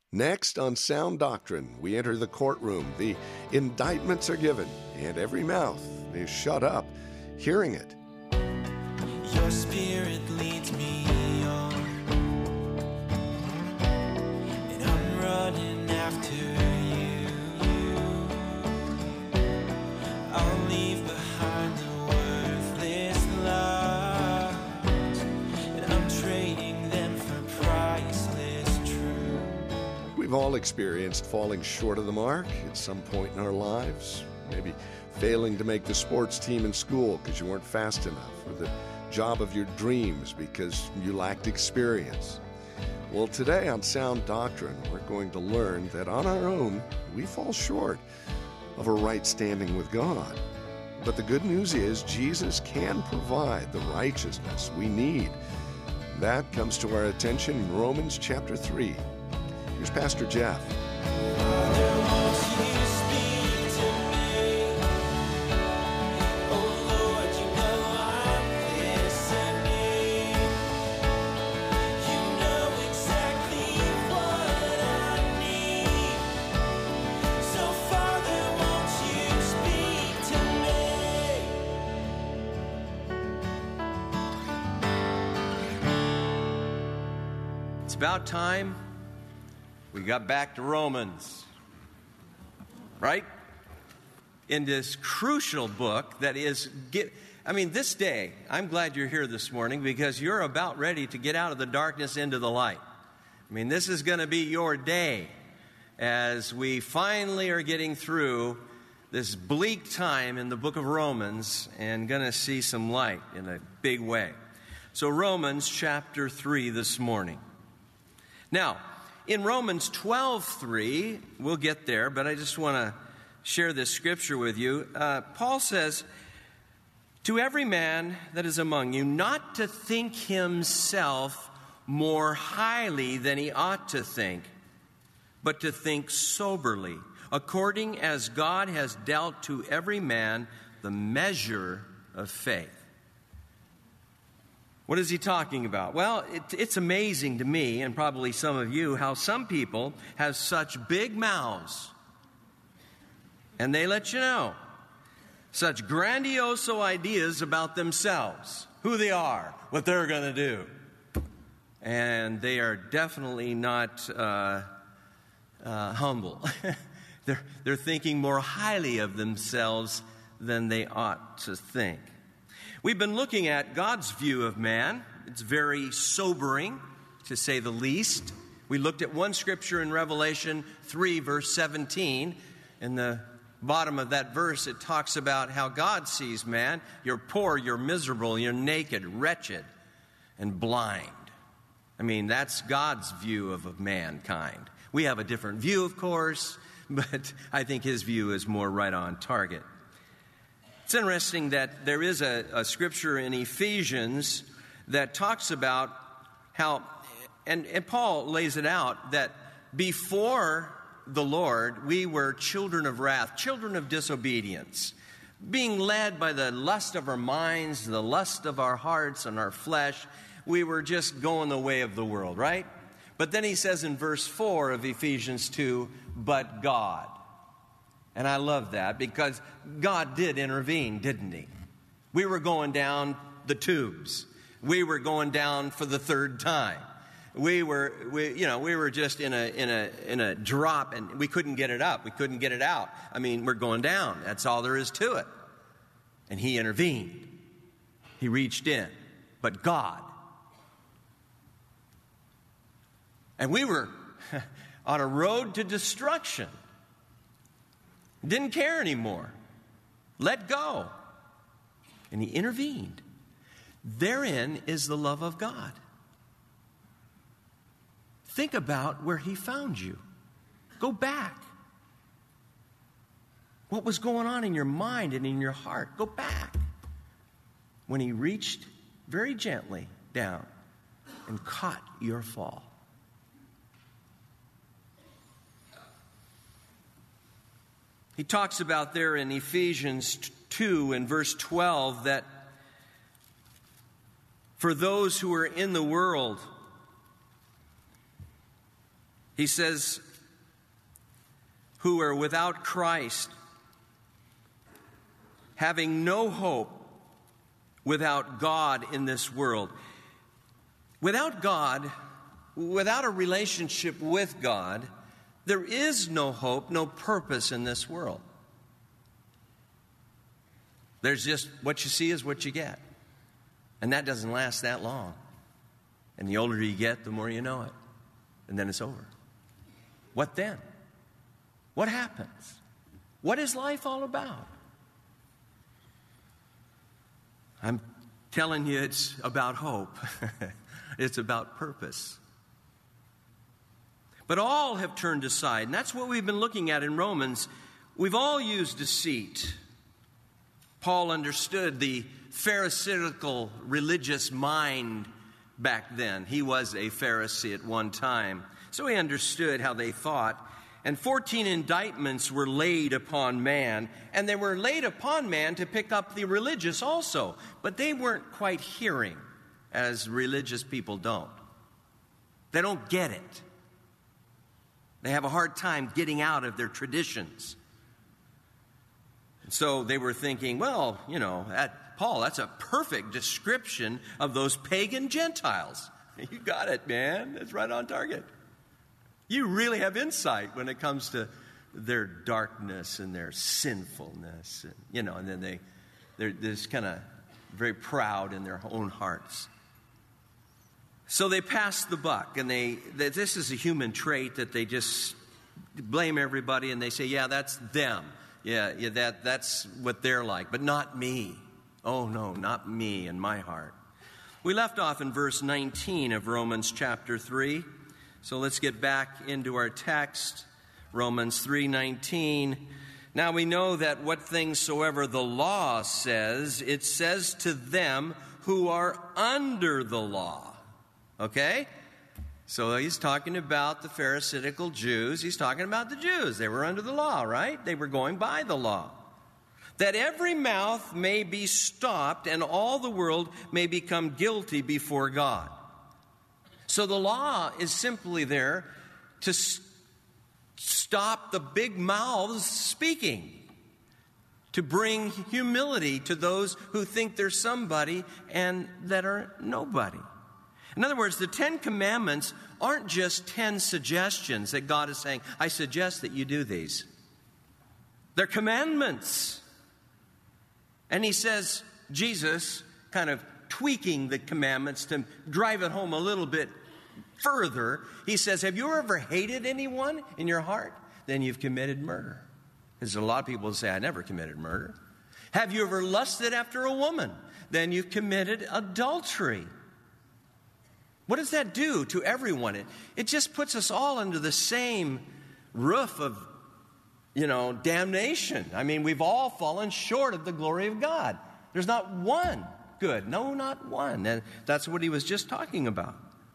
Next on Sound Doctrine, we enter the courtroom. The indictments are given, and every mouth is shut up, hearing it. Your spirit leads me on, and I'm running after you. I'll leave behind the worthless lies, and I'm trading them for priceless truth. We've all experienced falling short of the mark at some point in our lives. Maybe failing to make the sports team in school because you weren't fast enough, or the job of your dreams because you lacked experience. Well, today on Sound Doctrine, we're going to learn that on our own, we fall short of a right standing with God. But the good news is Jesus can provide the righteousness we need. That comes to our attention in Romans chapter 3. Here's Pastor Jeff. About time we got back to Romans, right? In this crucial book that is, this day, I'm glad you're here this morning because you're about ready to get out of the darkness into the light. This is going to be your day as we finally are getting through this bleak time in the book of Romans and going to see some light in a big way. So Romans chapter 3 this morning. Now, in Romans 12:3, we'll get there, but I just want to share this scripture with you. Paul says, "To every man that is among you, not to think himself more highly than he ought to think, but to think soberly, according as God has dealt to every man the measure of faith." What is he talking about? Well, it's amazing to me, and probably some of you, how some people have such big mouths. And they let you know. Such grandiose ideas about themselves. Who they are, what they're going to do. And they are definitely not humble. They're thinking more highly of themselves than they ought to think. We've been looking at God's view of man. It's very sobering, to say the least. We looked at one scripture in Revelation 3, verse 17. In the bottom of that verse, it talks about how God sees man. You're poor, you're miserable, you're naked, wretched, and blind. That's God's view of mankind. We have a different view, of course, but I think his view is more right on target. It's interesting that there is a scripture in Ephesians that talks about how, and Paul lays it out, that before the Lord, we were children of wrath, children of disobedience, being led by the lust of our minds, the lust of our hearts and our flesh. We were just going the way of the world, right? But then he says in verse 4 of Ephesians 2, "But God." And I love that because God did intervene, didn't he? We were going down the tubes. We were going down for the third time. We were just in a drop, and we couldn't get it up. We couldn't get it out. We're going down. That's all there is to it. And he intervened. He reached in. But God. And we were on a road to destruction. Didn't care anymore. Let go. And he intervened. Therein is the love of God. Think about where he found you. Go back. What was going on in your mind and in your heart? Go back. When he reached very gently down and caught your fall. He talks about there in Ephesians 2 and verse 12 that for those who are in the world, He says, who are without Christ, having no hope, without God in this world. Without God, without a relationship with God, there is no hope, no purpose in this world. There's just what you see is what you get. And that doesn't last that long. And the older you get, the more you know it. And then it's over. What then? What happens? What is life all about? I'm telling you, it's about hope. It's about purpose. But all have turned aside, and that's what we've been looking at in Romans. We've all used deceit. Paul understood the Pharisaical religious mind back then. He was a Pharisee at one time, so he understood how they thought. And 14 indictments were laid upon man, and they were laid upon man to pick up the religious also. But they weren't quite hearing, as religious people don't. They don't get it. They have a hard time getting out of their traditions. And so they were thinking, well, Paul, that's a perfect description of those pagan Gentiles. You got it, man. That's right on target. You really have insight when it comes to their darkness and their sinfulness. And then they're just kind of very proud in their own hearts. So they pass the buck, and this is a human trait that they just blame everybody, and they say, yeah, that's them. Yeah, that's what they're like, but not me. Oh, no, not me and my heart. We left off in verse 19 of Romans chapter 3. So let's get back into our text, Romans 3:19. Now we know that what things soever the law says, it says to them who are under the law. Okay? So he's talking about the Pharisaical Jews. He's talking about the Jews. They were under the law, right? They were going by the law. That every mouth may be stopped and all the world may become guilty before God. So the law is simply there to stop the big mouths speaking, to bring humility to those who think they're somebody and that are nobody. In other words, the 10 Commandments aren't just 10 suggestions that God is saying, I suggest that you do these. They're commandments. And he says, Jesus kind of tweaking the commandments to drive it home a little bit further. He says, have you ever hated anyone in your heart? Then you've committed murder. There's a lot of people who say, I never committed murder. Have you ever lusted after a woman? Then you've committed adultery. What does that do to everyone? It just puts us all under the same roof of, damnation. I mean, we've all fallen short of the glory of God. There's not one good. No, not one. And that's what he was just talking about.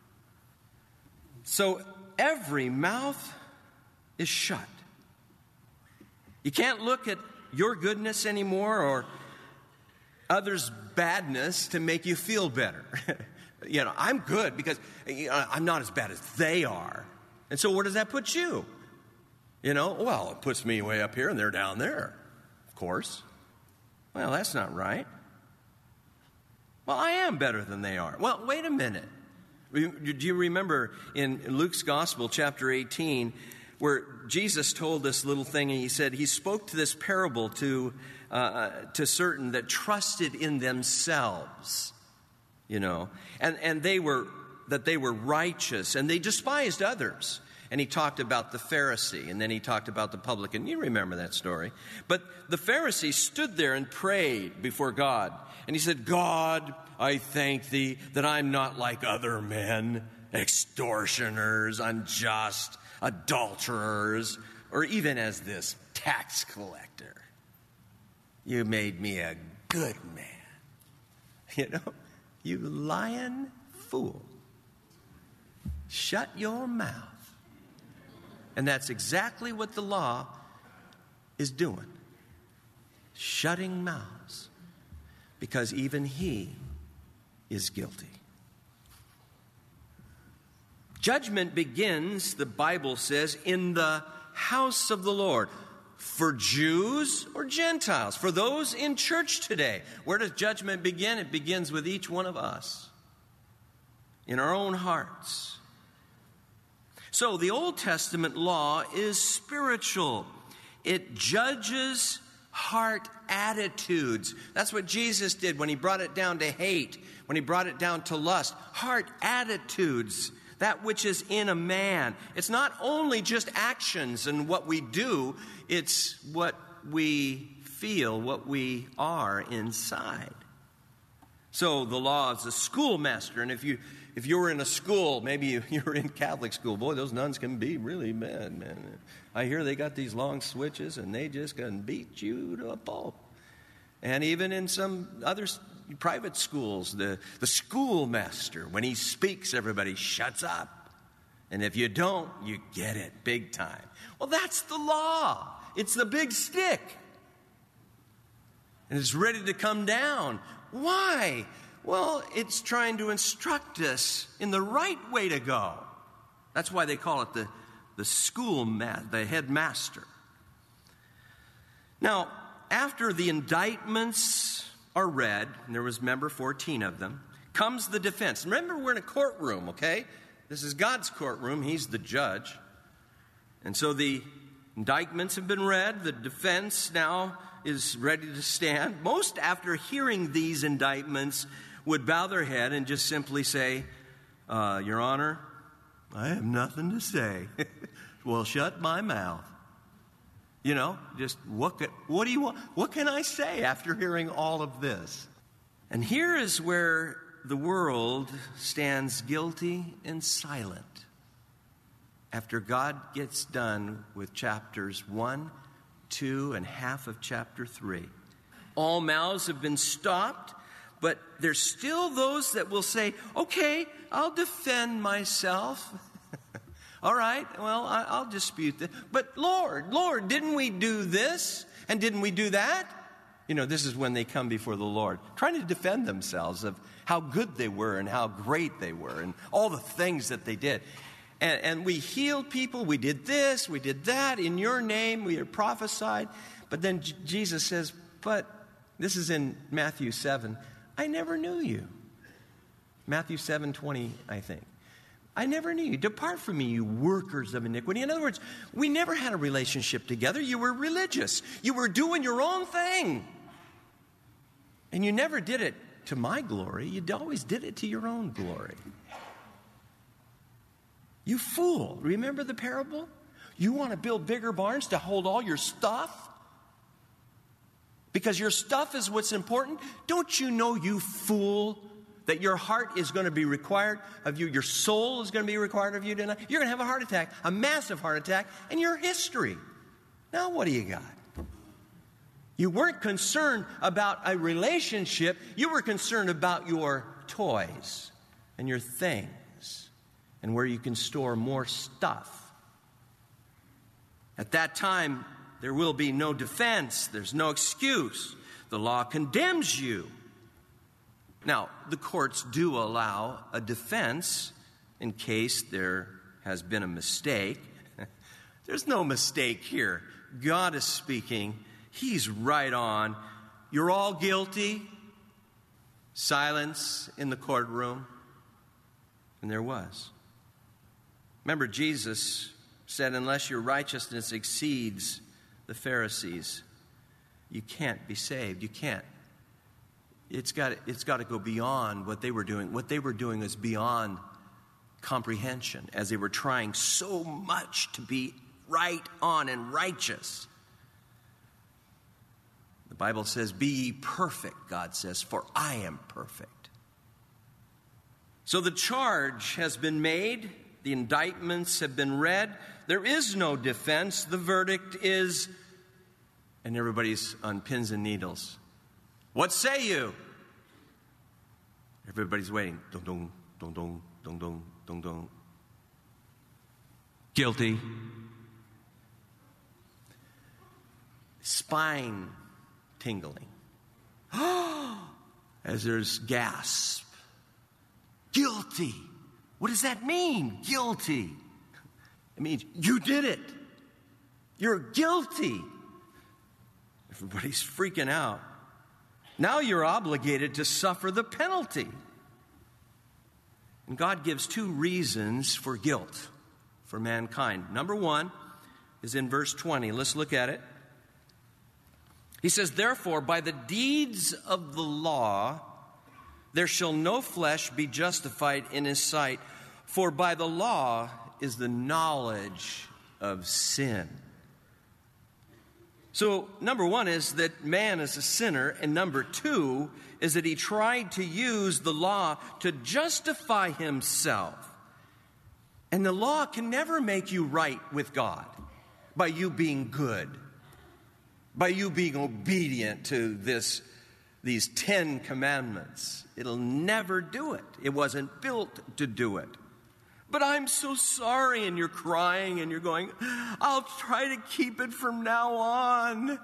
So every mouth is shut. You can't look at your goodness anymore or others' badness to make you feel better. I'm good because I'm not as bad as they are. And so where does that put you? Well, it puts me way up here and they're down there, of course. Well, that's not right. Well, I am better than they are. Well, wait a minute. Do you remember in Luke's Gospel, chapter 18, where Jesus told this little thing, and he said he spoke to this parable to certain that trusted in themselves, and they were righteous, and they despised others. And he talked about the Pharisee, and then he talked about the publican. You remember that story. But the Pharisee stood there and prayed before God. And he said, God, I thank thee that I'm not like other men, extortioners, unjust, adulterers, or even as this tax collector. You made me a good man. You lying fool. Shut your mouth. And that's exactly what the law is doing. Shutting mouths. Because even he is guilty. Judgment begins, the Bible says, in the house of the Lord. For Jews or Gentiles, for those in church today. Where does judgment begin? It begins with each one of us, in our own hearts. So the Old Testament law is spiritual. It judges heart attitudes. That's what Jesus did when he brought it down to hate, when he brought it down to lust. Heart attitudes. That which is in a man. It's not only just actions and what we do, it's what we feel, what we are inside. So the law is a schoolmaster, and if you were in a school, maybe you were in Catholic school, boy, those nuns can be really bad, man. I hear they got these long switches, and they just can beat you to a pulp. And even in some other private schools, the schoolmaster, when he speaks, everybody shuts up. And if you don't, you get it big time. Well, that's the law. It's the big stick. And it's ready to come down. Why? Well, it's trying to instruct us in the right way to go. That's why they call it the headmaster. Now, after the indictments are read, and there was, remember, 14 of them, comes the defense. Remember, we're in a courtroom, okay? This is God's courtroom. He's the judge. And so the indictments have been read. The defense now is ready to stand. Most, after hearing these indictments, would bow their head and just simply say, Your Honor, I have nothing to say. Well, shut my mouth. You know, just what do you want? What can I say after hearing all of this? And here is where the world stands guilty and silent after God gets done with chapters 1, 2, and half of chapter 3. All mouths have been stopped, but there's still those that will say, okay, I'll defend myself. All right, well, I'll dispute this. But Lord, didn't we do this? And didn't we do that? You know, this is when they come before the Lord, trying to defend themselves of how good they were and how great they were and all the things that they did. And we healed people, we did this, we did that, in your name we had prophesied. But then Jesus says, but this is in Matthew 7, I never knew you. Matthew 7:20, I think. I never knew you. Depart from me, you workers of iniquity. In other words, we never had a relationship together. You were religious. You were doing your own thing. And you never did it to my glory. You always did it to your own glory. You fool. Remember the parable? You want to build bigger barns to hold all your stuff? Because your stuff is what's important? Don't you know, you fool, that your heart is going to be required of you, your soul is going to be required of you tonight? You're going to have a heart attack, a massive heart attack, and your history. Now what do you got? You weren't concerned about a relationship. You were concerned about your toys and your things and where you can store more stuff. At that time, there will be no defense. There's no excuse. The law condemns you. Now, the courts do allow a defense in case there has been a mistake. There's no mistake here. God is speaking. He's right on. You're all guilty. Silence in the courtroom. And there was. Remember, Jesus said, unless your righteousness exceeds the Pharisees, you can't be saved. You can't. It's got to go beyond what they were doing. What they were doing is beyond comprehension, as they were trying so much to be right on and righteous. The Bible says, be ye perfect, God says, for I am perfect. So the charge has been made. The indictments have been read. There is no defense. The verdict is, and everybody's on pins and needles. What say you? Everybody's waiting. Dun, dun, dun, dun, dun, dun, dun, dun. Guilty. Spine tingling. As there's gasp. Guilty. What does that mean, guilty? It means you did it. You're guilty. Everybody's freaking out. Now you're obligated to suffer the penalty. And God gives two reasons for guilt for mankind. Number one is in verse 20. Let's look at it. He says, therefore, by the deeds of the law, there shall no flesh be justified in his sight, for by the law is the knowledge of sin. So, number one is that man is a sinner, and number two is that he tried to use the law to justify himself. And the law can never make you right with God by you being good, by you being obedient to these 10 commandments. It'll never do it. It wasn't built to do it. But I'm so sorry, and you're crying, and you're going, I'll try to keep it from now on.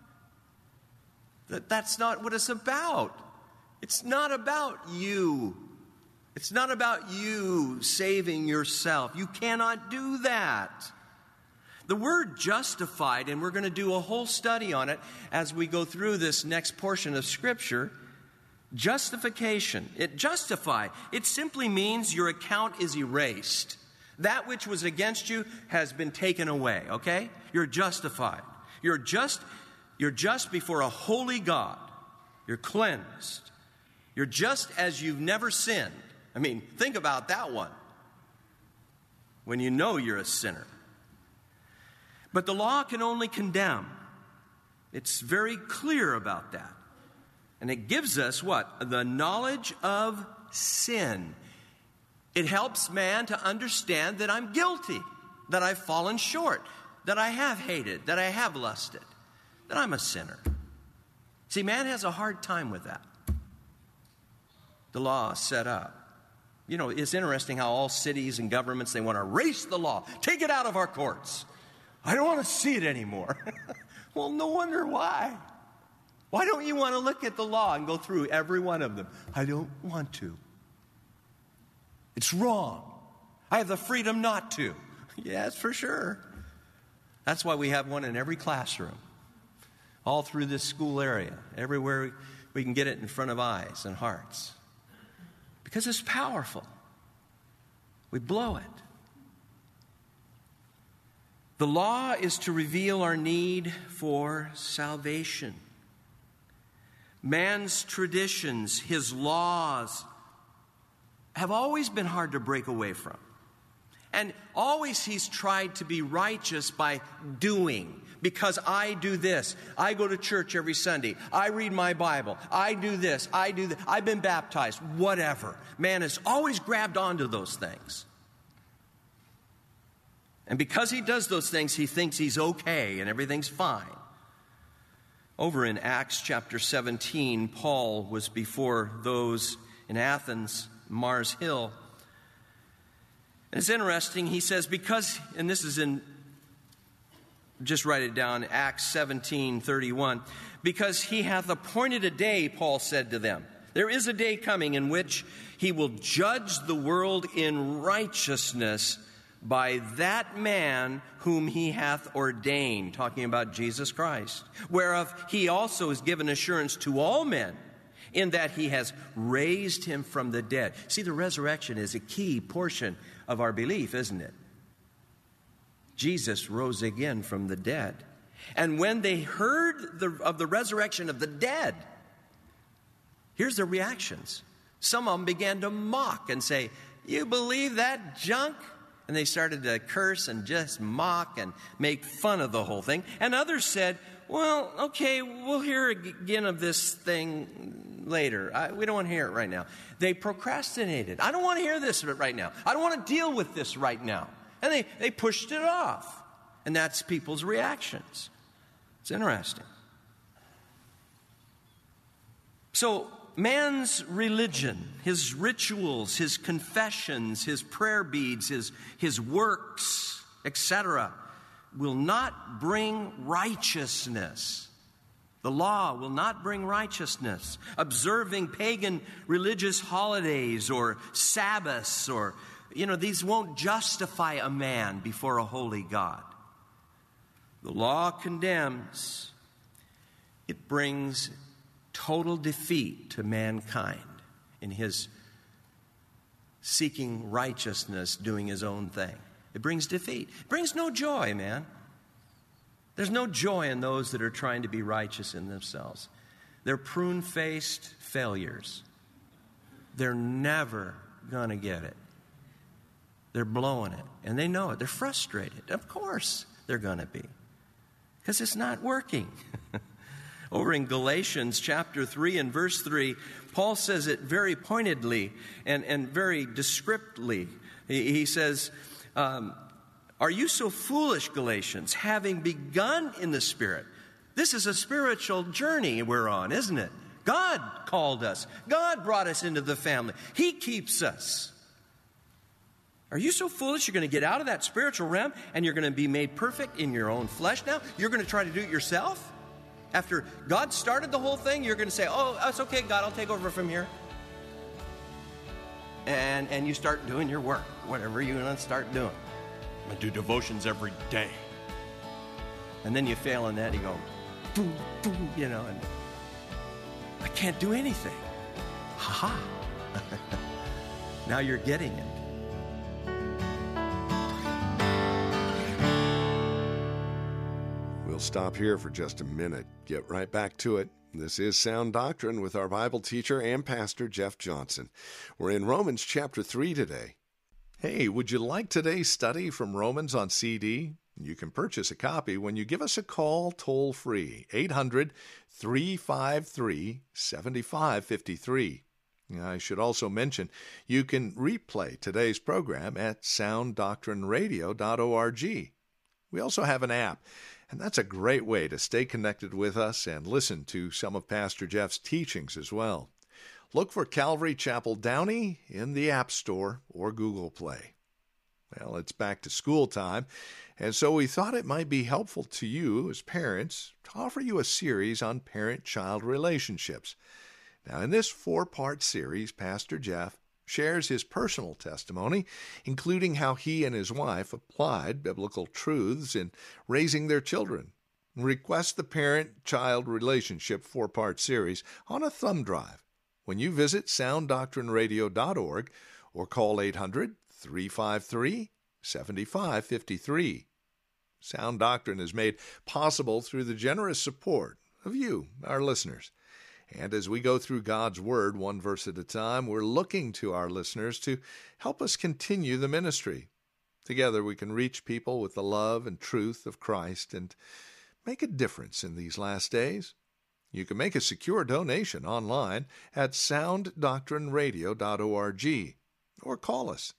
That's not what it's about. It's not about you. It's not about you saving yourself. You cannot do that. The word justified, and we're going to do a whole study on it as we go through this next portion of Scripture. Justification. It simply means your account is erased. That which was against you has been taken away, okay? You're justified. You're just before a holy God. You're cleansed. You're just as you've never sinned. I mean, think about that one. When you know you're a sinner. But the law can only condemn. It's very clear about that. And it gives us what? The knowledge of sin. It helps man to understand that I'm guilty, that I've fallen short, that I have hated, that I have lusted, that I'm a sinner. See, man has a hard time with that. The law is set up. You know, it's interesting how all cities and governments, they want to erase the law. Take it out of our courts. I don't want to see it anymore. Well, no wonder why. Why don't you want to look at the law and go through every one of them? I don't want to. It's wrong. I have the freedom not to. Yes, for sure. That's why we have one in every classroom. All through this school area. Everywhere we can get it in front of eyes and hearts. Because it's powerful. We blow it. The law is to reveal our need for salvation. Man's traditions, his laws, have always been hard to break away from. And always he's tried to be righteous by doing. Because I do this. I go to church every Sunday. I read my Bible. I do this. I do that. I've been baptized. Whatever. Man has always grabbed onto those things. And because he does those things, he thinks he's okay and everything's fine. Over in Acts chapter 17, Paul was before those in Athens, Mars Hill. And it's interesting, he says, because, and this is in, just write it down, Acts 17:31. Because he hath appointed a day, Paul said to them. There is a day coming in which he will judge the world in righteousness by that man whom he hath ordained, talking about Jesus Christ, whereof he also is given assurance to all men, in that he has raised him from the dead. See, the resurrection is a key portion of our belief, isn't it? Jesus rose again from the dead. And when they heard of the resurrection of the dead, here's their reactions. Some of them began to mock and say, "You believe that junk?" And they started to curse and just mock and make fun of the whole thing. And others said, well, okay, we'll hear again of this thing later. We don't want to hear it right now. They procrastinated. I don't want to hear this right now. I don't want to deal with this right now. And they pushed it off. And that's people's reactions. It's interesting. So man's religion, his rituals, his confessions, his prayer beads, his works, etc., will not bring righteousness. The law will not bring righteousness. Observing pagan religious holidays or Sabbaths or these won't justify a man before a holy God. The law condemns. It brings total defeat to mankind in his seeking righteousness, doing his own thing. It brings defeat. It brings no joy, man. There's no joy in those that are trying to be righteous in themselves. They're prune-faced failures. They're never going to get it. They're blowing it, and they know it. They're frustrated. Of course they're going to be, because it's not working. Over in Galatians chapter 3 and verse 3, Paul says it very pointedly and very descriptively. He says, are you so foolish, Galatians, having begun in the Spirit? This is a spiritual journey we're on, isn't it? God called us. God brought us into the family. He keeps us. Are you so foolish you're going to get out of that spiritual realm and you're going to be made perfect in your own flesh now? You're going to try to do it yourself? After God started the whole thing, you're going to say, oh, it's okay, God, I'll take over from here. And you start doing your work, whatever you're going to start doing. I'm going to do devotions every day. And then you fail in that, you go, boom, boom, and I can't do anything. Ha-ha. Now you're getting it. We'll stop here for just a minute. Get right back to it. This is Sound Doctrine with our Bible teacher and pastor, Jeff Johnson. We're in Romans chapter 3 today. Hey, would you like today's study from Romans on CD? You can purchase a copy when you give us a call toll-free, 800-353-7553. I should also mention you can replay today's program at sounddoctrineradio.org. We also have an app, and that's a great way to stay connected with us and listen to some of Pastor Jeff's teachings as well. Look for Calvary Chapel Downey in the App Store or Google Play. Well, it's back to school time, and so we thought it might be helpful to you as parents to offer you a series on parent-child relationships. Now, in this 4-part series, Pastor Jeff shares his personal testimony, including how he and his wife applied biblical truths in raising their children. Request the Parent-Child Relationship 4-part series on a thumb drive when you visit sounddoctrineradio.org or call 800-353-7553. Sound Doctrine is made possible through the generous support of you, our listeners. And as we go through God's Word one verse at a time, we're looking to our listeners to help us continue the ministry. Together we can reach people with the love and truth of Christ and make a difference in these last days. You can make a secure donation online at sounddoctrineradio.org or call us,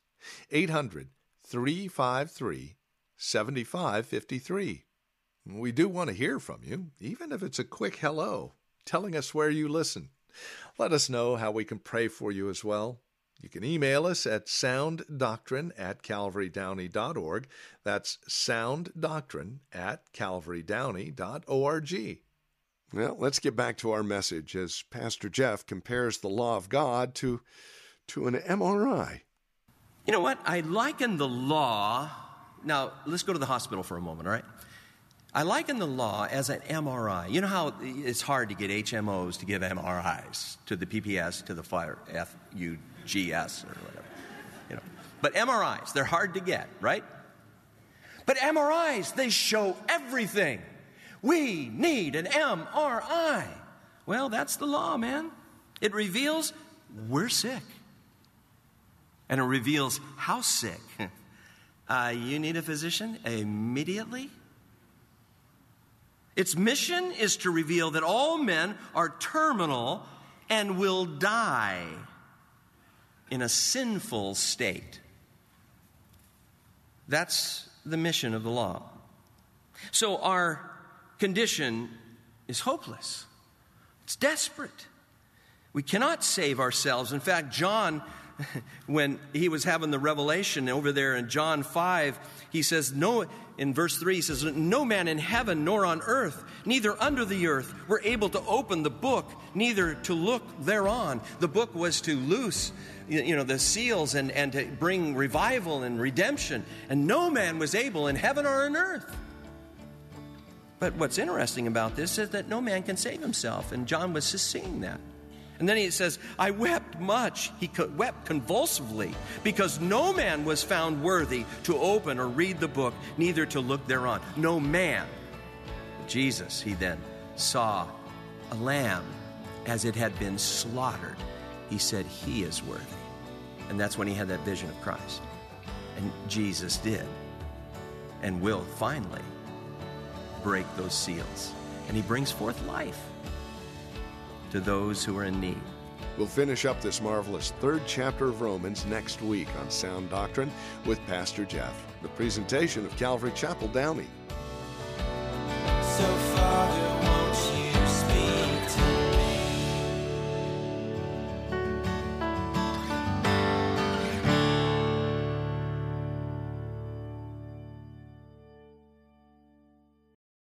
800-353-7553. We do want to hear from you, even if it's a quick hello, telling us where you listen. Let us know how we can pray for you as well. You can email us at sounddoctrine@calvarydowney.org. That's sounddoctrine@calvarydowney.org. Well, let's get back to our message as Pastor Jeff compares the law of God to an MRI. You know what? I liken the law. Now, let's go to the hospital for a moment, all right? I liken the law as an MRI. You know how it's hard to get HMOs to give MRIs to the PPS, to the FUGS or whatever. But MRIs, they're hard to get, right? But MRIs, they show everything. We need an MRI. Well, that's the law, man. It reveals we're sick. And it reveals how sick. You need a physician immediately. Its mission is to reveal that all men are terminal and will die in a sinful state. That's the mission of the law. So our condition is hopeless. It's desperate. We cannot save ourselves. In fact, John when he was having the revelation over there in John 5, he says, in verse 3, he says, no man in heaven nor on earth, neither under the earth, were able to open the book, neither to look thereon. The book was to loose, the seals and to bring revival and redemption. And no man was able in heaven or on earth. But what's interesting about this is that no man can save himself. And John was just seeing that. And then he says, I wept much. He wept convulsively because no man was found worthy to open or read the book, neither to look thereon. No man. Jesus, he then saw a lamb as it had been slaughtered. He said, he is worthy. And that's when he had that vision of Christ. And Jesus did and will finally break those seals. And he brings forth life to those who are in need. We'll finish up this marvelous third chapter of Romans next week on Sound Doctrine with Pastor Jeff. The presentation of Calvary Chapel, Downey. So Father,